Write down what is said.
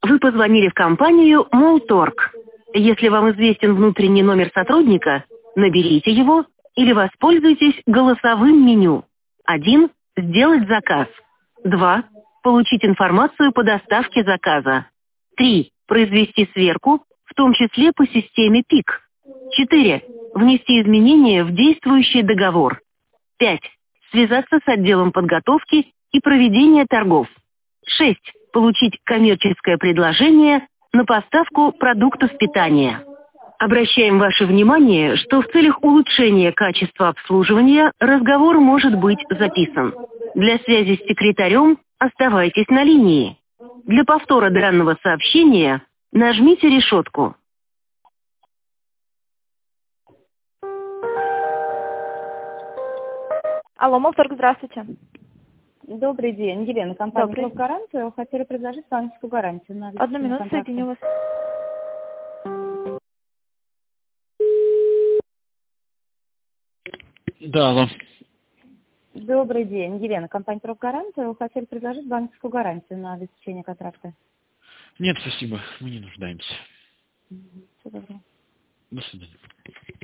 Вы позвонили в компанию Молторг. Если вам известен внутренний номер сотрудника, наберите его или воспользуйтесь голосовым меню. 1. Сделать заказ. 2. Получить информацию по доставке заказа. 3. Произвести сверку, в том числе по системе ПИК. 4. Внести изменения в действующий договор. 5. Связаться с отделом подготовки и проведения торгов. 6. Получить коммерческое предложение на поставку продуктов питания. Обращаем ваше внимание, что в целях улучшения качества обслуживания разговор может быть записан. Для связи с секретарем оставайтесь на линии. Для повтора данного сообщения нажмите решетку. Алло, Молторг, здравствуйте. Добрый день, Елена, компания Добрый. «Профгарантия». Хотели предложить банковскую гарантию на Одну личные минуту, контракты. соединю вас. Да, алло. Добрый день, Елена, компания «Профгарантия». Хотели предложить банковскую гарантию на обеспечение контракта. Нет, спасибо, мы не нуждаемся. Всего доброго. До свидания.